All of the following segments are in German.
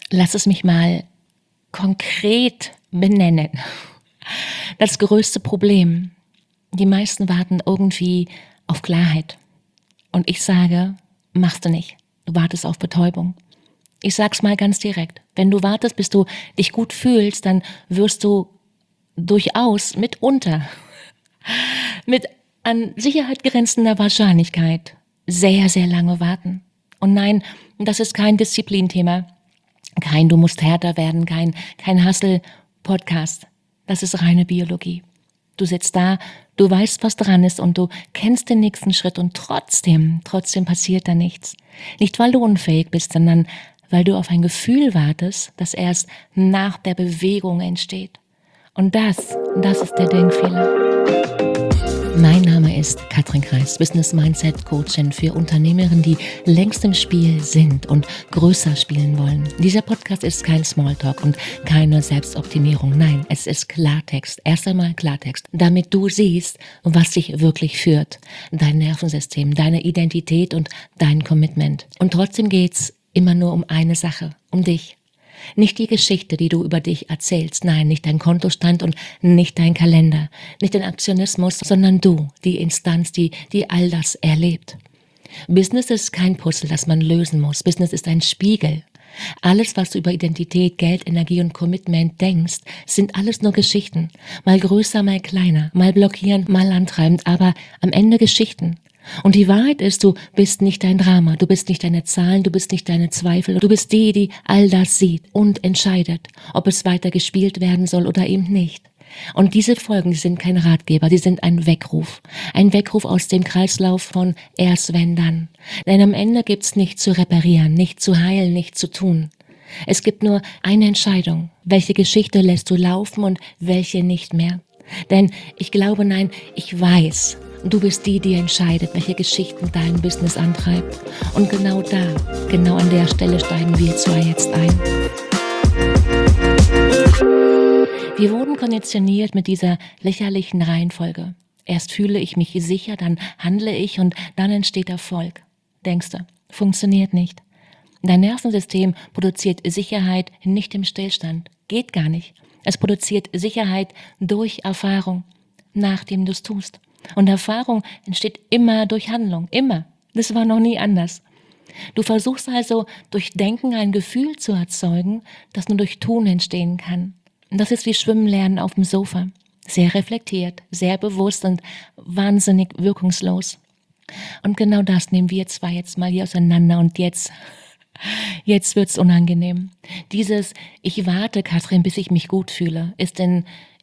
Lass es mich mal konkret benennen. Das größte Problem: Die meisten warten irgendwie auf Klarheit. Und ich sage, machst du nicht. Du wartest auf Betäubung. Ich sag's mal ganz direkt. Wenn du wartest, bis du dich gut fühlst, dann wirst du durchaus mitunter mit an Sicherheit grenzender Wahrscheinlichkeit sehr, sehr lange warten. Und nein, das ist kein Disziplinthema, kein du musst härter werden, kein Hustle-Podcast. Das ist reine Biologie. Du sitzt da, du weißt, was dran ist und du kennst den nächsten Schritt und trotzdem passiert da nichts. Nicht, weil du unfähig bist, sondern weil du auf ein Gefühl wartest, das erst nach der Bewegung entsteht. Und das ist der Denkfehler. Mein Name ist Katrin Kreis, Business Mindset Coachin für Unternehmerinnen, die längst im Spiel sind und größer spielen wollen. Dieser Podcast ist kein Smalltalk und keine Selbstoptimierung. Nein, es ist Klartext. Erst einmal Klartext, damit du siehst, was dich wirklich führt. Dein Nervensystem, deine Identität und dein Commitment. Und trotzdem geht's immer nur um eine Sache, um dich. Nicht die Geschichte, die du über dich erzählst, nein, nicht dein Kontostand und nicht dein Kalender, nicht dein Aktionismus, sondern du, die Instanz, die all das erlebt. Business ist kein Puzzle, das man lösen muss. Business ist ein Spiegel. Alles, was du über Identität, Geld, Energie und Commitment denkst, sind alles nur Geschichten. Mal größer, mal kleiner, mal blockierend, mal antreibend, aber am Ende Geschichten. Und die Wahrheit ist, du bist nicht dein Drama, du bist nicht deine Zahlen, du bist nicht deine Zweifel, du bist die all das sieht und entscheidet, ob es weiter gespielt werden soll oder eben nicht. Und diese Folgen, die sind kein Ratgeber, die sind ein Weckruf aus dem Kreislauf von erst wenn dann. Denn am Ende gibt's nichts zu reparieren, nicht zu heilen, nichts zu tun. Es gibt nur eine Entscheidung, welche Geschichte lässt du laufen und welche nicht mehr. Denn ich glaube, nein, ich weiß, du bist die entscheidet, welche Geschichten dein Business antreibt. Und genau an der Stelle steigen wir zwei jetzt ein. Wir wurden konditioniert mit dieser lächerlichen Reihenfolge. Erst fühle ich mich sicher, dann handle ich und dann entsteht Erfolg. Denkst du, funktioniert nicht. Dein Nervensystem produziert Sicherheit nicht im Stillstand. Geht gar nicht. Es produziert Sicherheit durch Erfahrung, nachdem du es tust. Und Erfahrung entsteht immer durch Handlung, immer. Das war noch nie anders. Du versuchst also durch Denken ein Gefühl zu erzeugen, das nur durch Tun entstehen kann. Und das ist wie Schwimmen lernen auf dem Sofa. Sehr reflektiert, sehr bewusst und wahnsinnig wirkungslos. Und genau das nehmen wir zwei jetzt mal hier auseinander und jetzt wird's unangenehm. Dieses ich warte, Katrin, bis ich mich gut fühle, ist in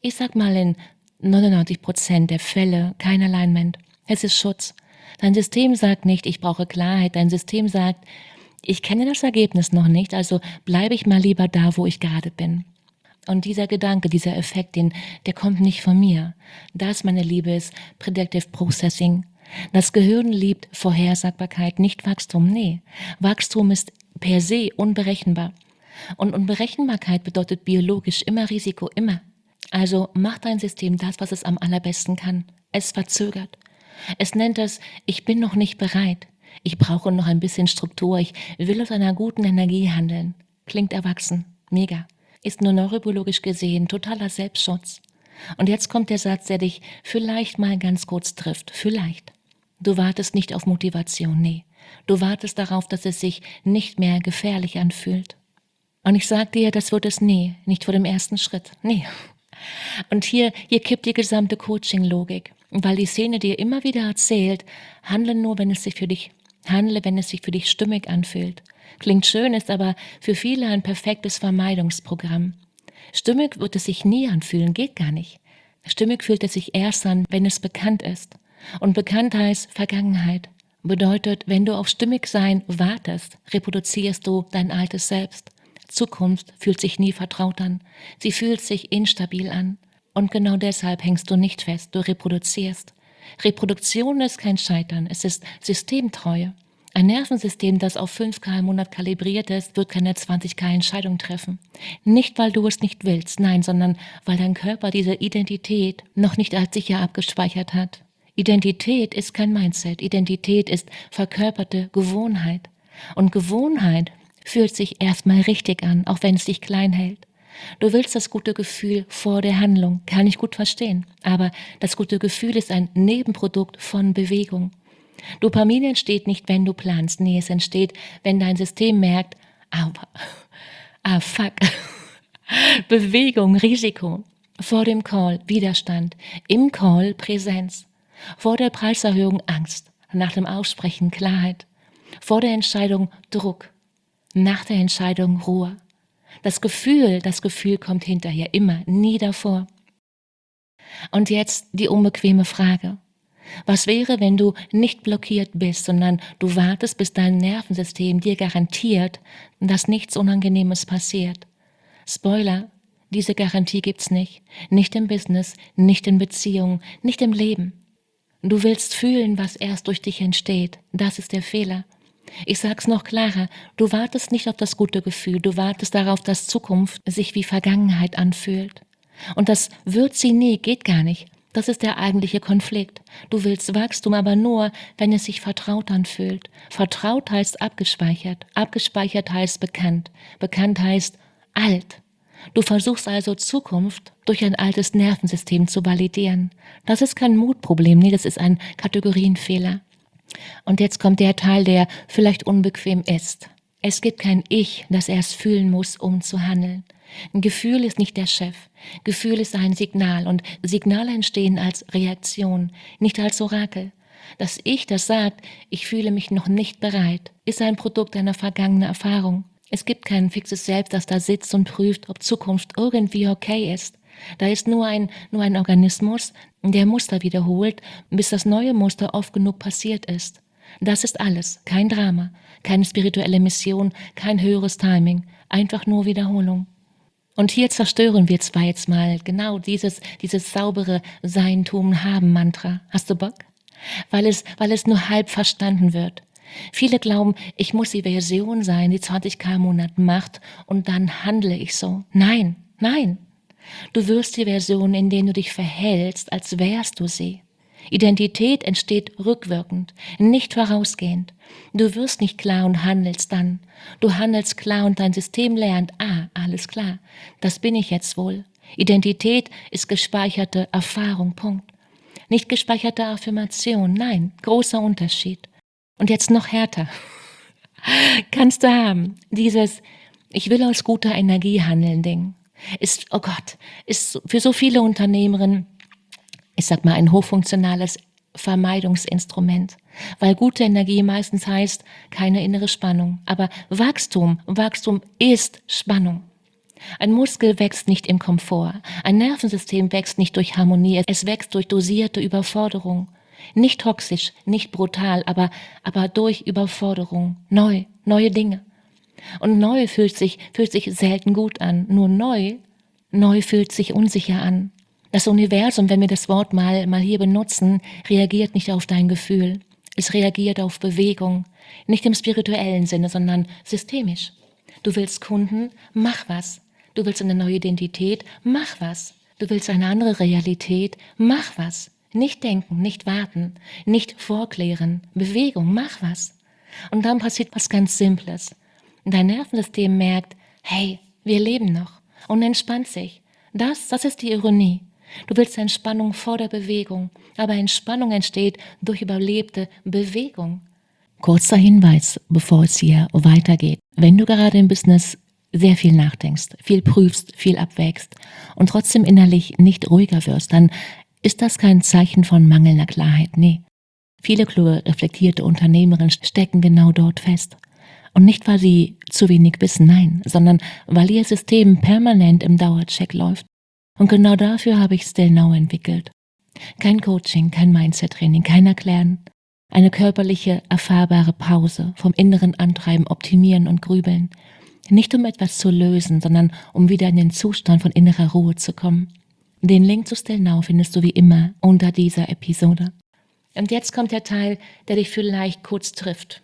99% der Fälle kein Alignment. Es ist Schutz. Dein System sagt nicht, ich brauche Klarheit. Dein System sagt, ich kenne das Ergebnis noch nicht, also bleibe ich mal lieber da, wo ich gerade bin. Und dieser Gedanke, dieser Effekt, der kommt nicht von mir. Das, meine Liebe, ist Predictive Processing. Das Gehirn liebt Vorhersagbarkeit, nicht Wachstum. Nee, Wachstum ist per se unberechenbar. Und Unberechenbarkeit bedeutet biologisch immer Risiko, immer. Also macht dein System das, was es am allerbesten kann. Es verzögert. Es nennt das, ich bin noch nicht bereit. Ich brauche noch ein bisschen Struktur. Ich will aus einer guten Energie handeln. Klingt erwachsen. Mega. Ist nur neurobiologisch gesehen totaler Selbstschutz. Und jetzt kommt der Satz, der dich vielleicht mal ganz kurz trifft. Vielleicht. Du wartest nicht auf Motivation, nee. Du wartest darauf, dass es sich nicht mehr gefährlich anfühlt. Und ich sag dir, das wird es nie. Nicht vor dem ersten Schritt. Nee. Und hier kippt die gesamte Coaching-Logik, weil die Szene dir immer wieder erzählt, handle nur, wenn es sich für dich stimmig anfühlt. Klingt schön, ist aber für viele ein perfektes Vermeidungsprogramm. Stimmig wird es sich nie anfühlen, geht gar nicht. Stimmig fühlt es sich erst an, wenn es bekannt ist. Und bekannt heißt Vergangenheit. Bedeutet, wenn du auf Stimmigsein wartest, reproduzierst du dein altes Selbst. Zukunft fühlt sich nie vertraut an. Sie fühlt sich instabil an. Und genau deshalb hängst du nicht fest, du reproduzierst. Reproduktion ist kein Scheitern, es ist Systemtreue. Ein Nervensystem, das auf 5K im Monat kalibriert ist, wird keine 20K Entscheidung treffen. Nicht, weil du es nicht willst, nein, sondern weil dein Körper diese Identität noch nicht als sicher abgespeichert hat. Identität ist kein Mindset, Identität ist verkörperte Gewohnheit. Und Gewohnheit fühlt sich erstmal richtig an, auch wenn es dich klein hält. Du willst das gute Gefühl vor der Handlung, kann ich gut verstehen, aber das gute Gefühl ist ein Nebenprodukt von Bewegung. Dopamin entsteht nicht, wenn du planst, nee, es entsteht, wenn dein System merkt, fuck, Bewegung, Risiko. Vor dem Call Widerstand, im Call Präsenz. Vor der Preiserhöhung Angst, nach dem Aussprechen Klarheit. Vor der Entscheidung Druck, nach der Entscheidung Ruhe. Das Gefühl kommt hinterher, immer, nie davor. Und jetzt die unbequeme Frage. Was wäre, wenn du nicht blockiert bist, sondern du wartest, bis dein Nervensystem dir garantiert, dass nichts Unangenehmes passiert? Spoiler, diese Garantie gibt's nicht. Nicht im Business, nicht in Beziehungen, nicht im Leben. Du willst fühlen, was erst durch dich entsteht. Das ist der Fehler. Ich sag's noch klarer, du wartest nicht auf das gute Gefühl, du wartest darauf, dass Zukunft sich wie Vergangenheit anfühlt. Und das wird sie nie, geht gar nicht. Das ist der eigentliche Konflikt. Du willst Wachstum, aber nur, wenn es sich vertraut anfühlt. Vertraut heißt abgespeichert. Abgespeichert heißt bekannt. Bekannt heißt alt. Du versuchst also Zukunft durch ein altes Nervensystem zu validieren. Das ist kein Mutproblem, nee, das ist ein Kategorienfehler. Und jetzt kommt der Teil, der vielleicht unbequem ist. Es gibt kein Ich, das erst fühlen muss, um zu handeln. Ein Gefühl ist nicht der Chef. Gefühl ist ein Signal und Signale entstehen als Reaktion, nicht als Orakel. Das Ich, das sagt, ich fühle mich noch nicht bereit, ist ein Produkt einer vergangenen Erfahrung. Es gibt kein fixes Selbst, das da sitzt und prüft, ob Zukunft irgendwie okay ist. Da ist nur ein Organismus, der Muster wiederholt, bis das neue Muster oft genug passiert ist. Das ist alles, kein Drama, keine spirituelle Mission, kein höheres Timing, einfach nur Wiederholung. Und hier zerstören wir zwar jetzt mal genau dieses saubere Sein-Tun-Haben-Mantra. Hast du Bock? Weil es nur halb verstanden wird. Viele glauben, ich muss die Version sein, die 20.000 im Monat macht und dann handle ich so. Nein, nein. Du wirst die Version, in der du dich verhältst, als wärst du sie. Identität entsteht rückwirkend, nicht vorausgehend. Du wirst nicht klar und handelst dann. Du handelst klar und dein System lernt, alles klar, das bin ich jetzt wohl. Identität ist gespeicherte Erfahrung, Punkt. Nicht gespeicherte Affirmation, nein, großer Unterschied. Und jetzt noch härter. Kannst du haben, dieses ich will aus guter Energie handeln Ding. Ist, oh Gott, ist für so viele Unternehmerinnen, ich sag mal, ein hochfunktionales Vermeidungsinstrument. Weil gute Energie meistens heißt, keine innere Spannung. Aber Wachstum ist Spannung. Ein Muskel wächst nicht im Komfort. Ein Nervensystem wächst nicht durch Harmonie. Es wächst durch dosierte Überforderung. Nicht toxisch, nicht brutal, aber durch Überforderung. Neue Dinge. Und neu fühlt sich selten gut an. Nur neu fühlt sich unsicher an. Das Universum, wenn wir das Wort mal hier benutzen, reagiert nicht auf dein Gefühl. Es reagiert auf Bewegung. Nicht im spirituellen Sinne, sondern systemisch. Du willst Kunden, mach was. Du willst eine neue Identität, mach was. Du willst eine andere Realität, mach was. Nicht denken, nicht warten, nicht vorklären. Bewegung, mach was. Und dann passiert was ganz Simples. Dein Nervensystem merkt, hey, wir leben noch und entspannt sich. Das ist die Ironie. Du willst Entspannung vor der Bewegung, aber Entspannung entsteht durch überlebte Bewegung. Kurzer Hinweis, bevor es hier weitergeht. Wenn du gerade im Business sehr viel nachdenkst, viel prüfst, viel abwägst und trotzdem innerlich nicht ruhiger wirst, dann ist das kein Zeichen von mangelnder Klarheit, nee. Viele kluge, reflektierte Unternehmerinnen stecken genau dort fest. Und nicht, weil sie zu wenig wissen, nein, sondern weil ihr System permanent im Dauercheck läuft. Und genau dafür habe ich Still Now entwickelt. Kein Coaching, kein Mindset-Training, kein Erklären. Eine körperliche, erfahrbare Pause vom inneren Antreiben, Optimieren und Grübeln. Nicht um etwas zu lösen, sondern um wieder in den Zustand von innerer Ruhe zu kommen. Den Link zu Still Now findest du wie immer unter dieser Episode. Und jetzt kommt der Teil, der dich vielleicht kurz trifft.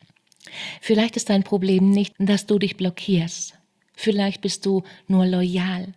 Vielleicht ist dein Problem nicht, dass du dich blockierst. Vielleicht bist du nur loyal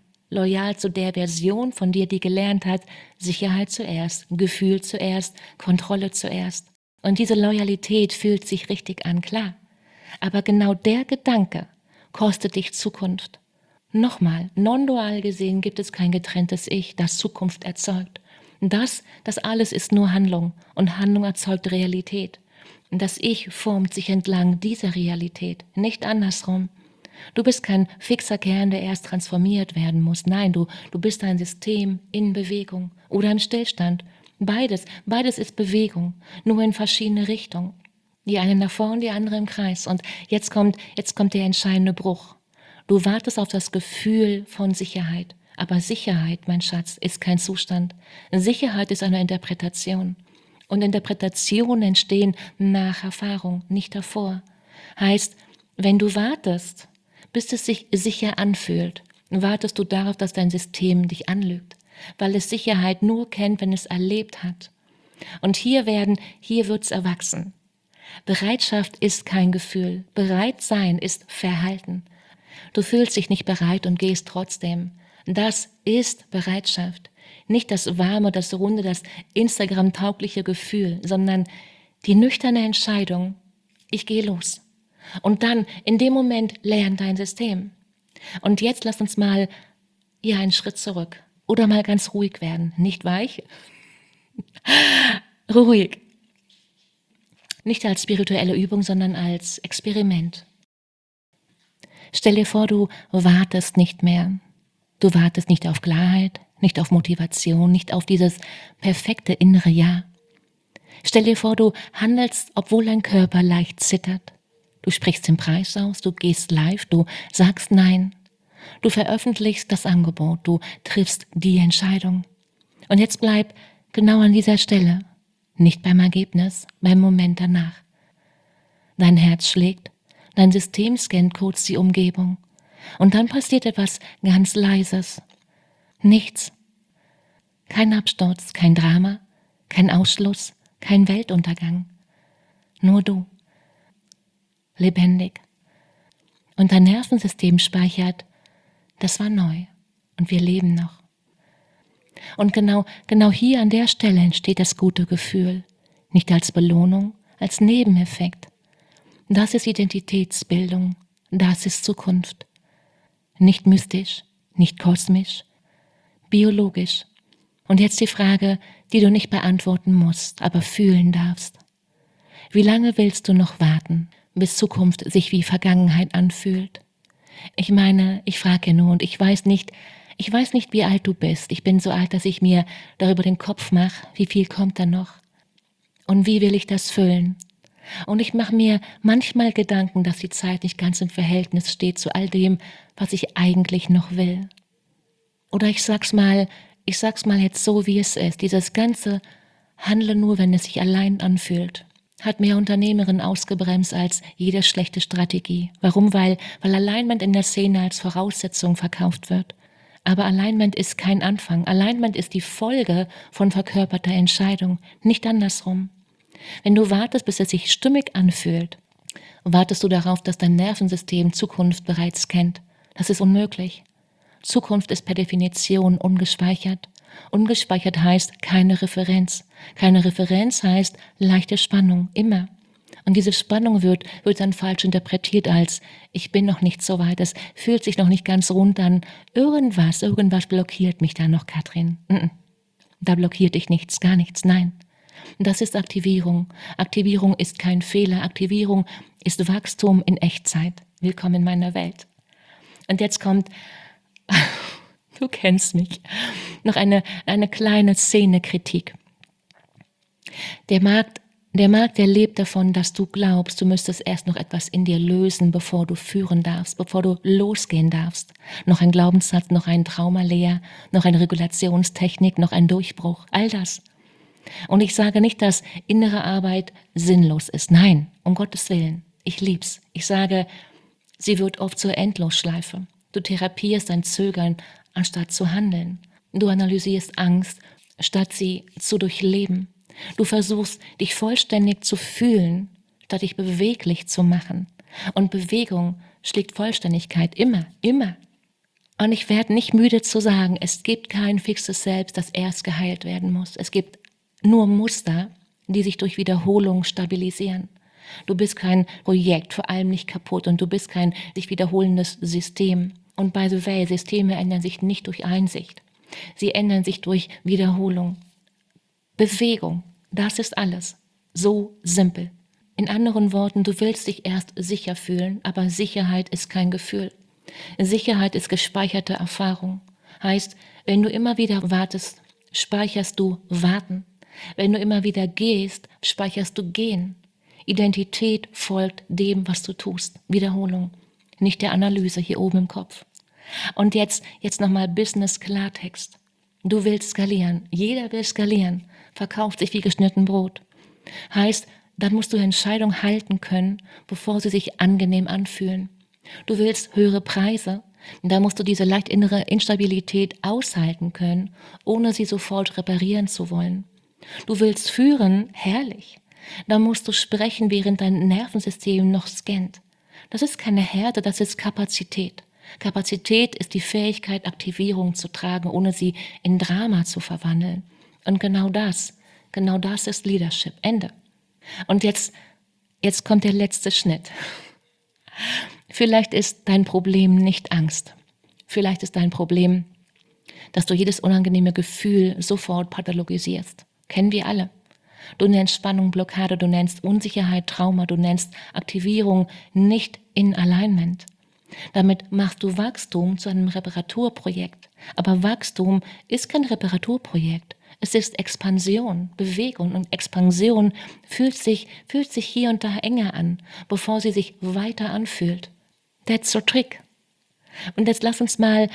zu der Version von dir, die gelernt hat, Sicherheit zuerst, Gefühl zuerst, Kontrolle zuerst. Und diese Loyalität fühlt sich richtig an, klar. Aber genau der Gedanke kostet dich Zukunft. Nochmal, non-dual gesehen gibt es kein getrenntes Ich, das Zukunft erzeugt. Das alles ist nur Handlung und Handlung erzeugt Realität. Das Ich formt sich entlang dieser Realität, nicht andersrum. Du bist kein fixer Kern, der erst transformiert werden muss. Nein, du bist ein System in Bewegung oder im Stillstand. Beides ist Bewegung, nur in verschiedene Richtungen. Die eine nach vorn, die andere im Kreis. Und jetzt kommt der entscheidende Bruch. Du wartest auf das Gefühl von Sicherheit. Aber Sicherheit, mein Schatz, ist kein Zustand. Sicherheit ist eine Interpretation. Und Interpretationen entstehen nach Erfahrung, nicht davor. Heißt, wenn du wartest, bis es sich sicher anfühlt, wartest du darauf, dass dein System dich anlügt, weil es Sicherheit nur kennt, wenn es erlebt hat. Und hier wird's erwachsen. Bereitschaft ist kein Gefühl. Bereit sein ist Verhalten. Du fühlst dich nicht bereit und gehst trotzdem. Das ist Bereitschaft. Nicht das warme, das runde, das Instagram-taugliche Gefühl, sondern die nüchterne Entscheidung, ich gehe los. Und dann, in dem Moment, lernt dein System. Und jetzt lass uns mal einen Schritt zurück. Oder mal ganz ruhig werden. Nicht weich, ruhig. Nicht als spirituelle Übung, sondern als Experiment. Stell dir vor, du wartest nicht mehr. Du wartest nicht auf Klarheit, nicht auf Motivation, nicht auf dieses perfekte innere Ja. Stell dir vor, du handelst, obwohl dein Körper leicht zittert. Du sprichst den Preis aus, du gehst live, du sagst Nein. Du veröffentlichst das Angebot, du triffst die Entscheidung. Und jetzt bleib genau an dieser Stelle, nicht beim Ergebnis, beim Moment danach. Dein Herz schlägt, dein System scannt kurz die Umgebung. Und dann passiert etwas ganz Leises. Nichts. Kein Absturz, kein Drama, kein Ausschluss, kein Weltuntergang. Nur du. Lebendig. Und dein Nervensystem speichert, das war neu und wir leben noch. Und genau hier an der Stelle entsteht das gute Gefühl, nicht als Belohnung, als Nebeneffekt. Das ist Identitätsbildung, das ist Zukunft. Nicht mystisch, nicht kosmisch, biologisch. Und jetzt die Frage, die du nicht beantworten musst, aber fühlen darfst. Wie lange willst du noch warten, bis Zukunft sich wie Vergangenheit anfühlt? Ich meine, ich frage nur und ich weiß nicht, wie alt du bist. Ich bin so alt, dass ich mir darüber den Kopf mache, wie viel kommt da noch? Und wie will ich das füllen? Und ich mache mir manchmal Gedanken, dass die Zeit nicht ganz im Verhältnis steht zu all dem, was ich eigentlich noch will. Oder ich sag's mal jetzt so, wie es ist. Dieses ganze Handle nur, wenn es sich allein anfühlt, hat mehr Unternehmerin ausgebremst als jede schlechte Strategie. Warum? Weil Alignment in der Szene als Voraussetzung verkauft wird. Aber Alignment ist kein Anfang. Alignment ist die Folge von verkörperter Entscheidung, nicht andersrum. Wenn du wartest, bis es sich stimmig anfühlt, wartest du darauf, dass dein Nervensystem Zukunft bereits kennt. Das ist unmöglich. Zukunft ist per Definition ungespeichert. Ungespeichert heißt keine Referenz. Keine Referenz heißt leichte Spannung, immer. Und diese Spannung wird dann falsch interpretiert als, ich bin noch nicht so weit, es fühlt sich noch nicht ganz rund an. Irgendwas blockiert mich da noch, Katrin. Da blockiert dich nichts, gar nichts, nein. Das ist Aktivierung. Aktivierung ist kein Fehler. Aktivierung ist Wachstum in Echtzeit. Willkommen in meiner Welt. Und jetzt kommt, du kennst mich, noch eine kleine Szene-Kritik. Der Markt, der lebt davon, dass du glaubst, du müsstest erst noch etwas in dir lösen, bevor du führen darfst, bevor du losgehen darfst. Noch ein Glaubenssatz, noch ein Traumalehr, noch eine Regulationstechnik, noch ein Durchbruch, all das. Und ich sage nicht, dass innere Arbeit sinnlos ist. Nein, um Gottes Willen. Ich lieb's. Ich sage, sie wird oft zur Endlosschleife. Du therapierst dein Zögern, anstatt zu handeln. Du analysierst Angst, statt sie zu durchleben. Du versuchst, dich vollständig zu fühlen, statt dich beweglich zu machen. Und Bewegung schlägt Vollständigkeit immer, immer. Und ich werde nicht müde zu sagen, es gibt kein fixes Selbst, das erst geheilt werden muss. Es gibt nur Muster, die sich durch Wiederholung stabilisieren. Du bist kein Projekt, vor allem nicht kaputt, und du bist kein sich wiederholendes System. Und by the way, Systeme ändern sich nicht durch Einsicht. Sie ändern sich durch Wiederholung. Bewegung, das ist alles. So simpel. In anderen Worten, du willst dich erst sicher fühlen, aber Sicherheit ist kein Gefühl. Sicherheit ist gespeicherte Erfahrung. Heißt, wenn du immer wieder wartest, speicherst du Warten. Wenn du immer wieder gehst, speicherst du Gehen. Identität folgt dem, was du tust. Wiederholung, nicht der Analyse hier oben im Kopf. Und jetzt nochmal Business Klartext. Du willst skalieren. Jeder will skalieren. Verkauft sich wie geschnitten Brot. Heißt, dann musst du Entscheidungen halten können, bevor sie sich angenehm anfühlen. Du willst höhere Preise. Da musst du diese leicht innere Instabilität aushalten können, ohne sie sofort reparieren zu wollen. Du willst führen, herrlich. Da musst du sprechen, während dein Nervensystem noch scannt. Das ist keine Härte, das ist Kapazität. Kapazität ist die Fähigkeit, Aktivierung zu tragen, ohne sie in Drama zu verwandeln. Und genau das ist Leadership. Ende. Und jetzt kommt der letzte Schnitt. Vielleicht ist dein Problem nicht Angst. Vielleicht ist dein Problem, dass du jedes unangenehme Gefühl sofort pathologisierst. Kennen wir alle. Du nennst Spannung Blockade, du nennst Unsicherheit Trauma, du nennst Aktivierung nicht in Alignment. Damit machst du Wachstum zu einem Reparaturprojekt. Aber Wachstum ist kein Reparaturprojekt. Es ist Expansion, Bewegung, und Expansion fühlt sich hier und da enger an, bevor sie sich weiter anfühlt. That's the trick. Und jetzt lass uns mal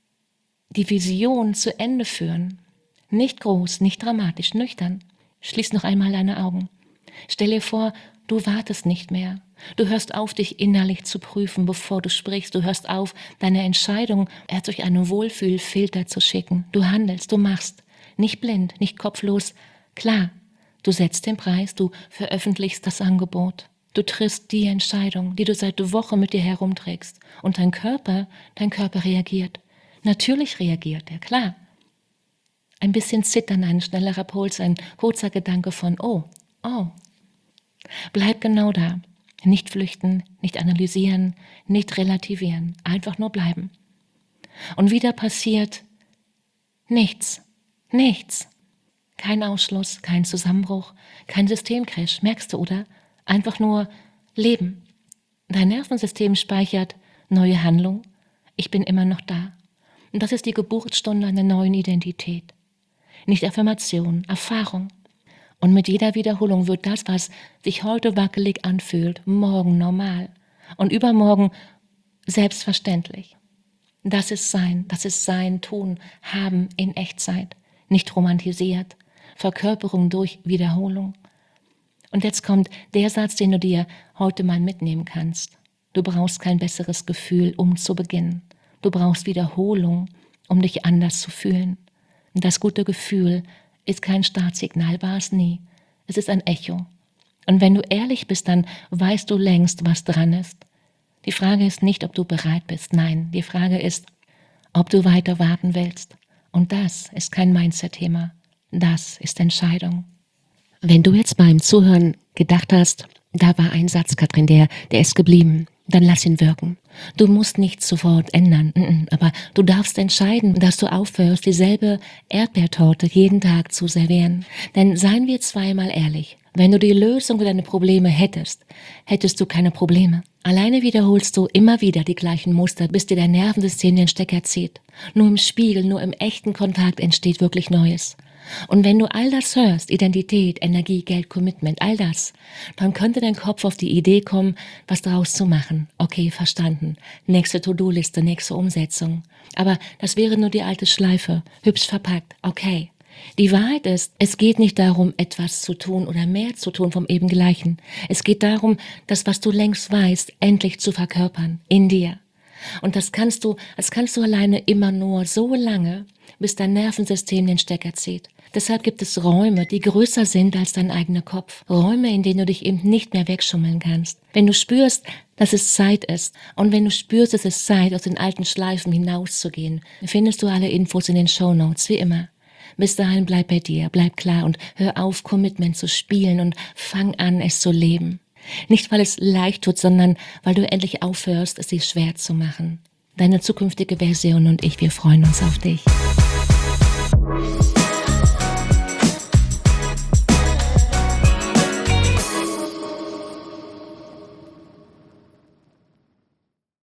die Vision zu Ende führen. Nicht groß, nicht dramatisch, nüchtern. Schließ noch einmal deine Augen. Stell dir vor, du wartest nicht mehr. Du hörst auf, dich innerlich zu prüfen, bevor du sprichst. Du hörst auf, deine Entscheidung durch einen Wohlfühlfilter zu schicken. Du handelst, du machst. Nicht blind, nicht kopflos. Klar, du setzt den Preis, du veröffentlichst das Angebot. Du triffst die Entscheidung, die du seit Wochen mit dir herumträgst. Und dein Körper reagiert. Natürlich reagiert er, klar. Ein bisschen Zittern, ein schnellerer Puls, ein kurzer Gedanke von oh. Bleib genau da. Nicht flüchten, nicht analysieren, nicht relativieren. Einfach nur bleiben. Und wieder passiert nichts. Nichts. Kein Ausschluss, kein Zusammenbruch, kein Systemcrash. Merkst du, oder? Einfach nur Leben. Dein Nervensystem speichert neue Handlung. Ich bin immer noch da. Und das ist die Geburtsstunde einer neuen Identität. Nicht Affirmation, Erfahrung. Und mit jeder Wiederholung wird das, was sich heute wackelig anfühlt, morgen normal. Und übermorgen selbstverständlich. Das ist Sein, Tun, Haben in Echtzeit. Nicht romantisiert. Verkörperung durch Wiederholung. Und jetzt kommt der Satz, den du dir heute mal mitnehmen kannst. Du brauchst kein besseres Gefühl, um zu beginnen. Du brauchst Wiederholung, um dich anders zu fühlen. Und das gute Gefühl ist kein Startsignal, war es nie. Es ist ein Echo. Und wenn du ehrlich bist, dann weißt du längst, was dran ist. Die Frage ist nicht, ob du bereit bist. Nein, die Frage ist, ob du weiter warten willst. Und das ist kein Mindset-Thema. Das ist Entscheidung. Wenn du jetzt beim Zuhören gedacht hast, da war ein Satz, Katrin, der ist geblieben, dann lass ihn wirken. Du musst nichts sofort ändern, aber du darfst entscheiden, dass du aufhörst, dieselbe Erdbeertorte jeden Tag zu servieren. Denn seien wir zweimal ehrlich, wenn du die Lösung für deine Probleme hättest du keine Probleme. Alleine wiederholst du immer wieder die gleichen Muster, bis dir dein Nervensystem den Stecker zieht. Nur im Spiegel, nur im echten Kontakt entsteht wirklich Neues. Und wenn du all das hörst, Identität, Energie, Geld, Commitment, all das, dann könnte dein Kopf auf die Idee kommen, was daraus zu machen. Okay, verstanden. Nächste To-Do-Liste, nächste Umsetzung. Aber das wäre nur die alte Schleife, hübsch verpackt. Okay. Die Wahrheit ist, es geht nicht darum, etwas zu tun oder mehr zu tun vom eben Gleichen. Es geht darum, das, was du längst weißt, endlich zu verkörpern, in dir. Und das kannst du alleine immer nur so lange, bis dein Nervensystem den Stecker zieht. Deshalb gibt es Räume, die größer sind als dein eigener Kopf. Räume, in denen du dich eben nicht mehr wegschummeln kannst. Wenn du spürst, dass es Zeit ist und wenn du spürst, es ist Zeit, aus den alten Schleifen hinauszugehen, findest du alle Infos in den Shownotes, wie immer. Bis dahin bleib bei dir, bleib klar und hör auf, Commitment zu spielen und fang an, es zu leben. Nicht, weil es leicht tut, sondern weil du endlich aufhörst, es dir schwer zu machen. Deine zukünftige Version und ich, wir freuen uns auf dich.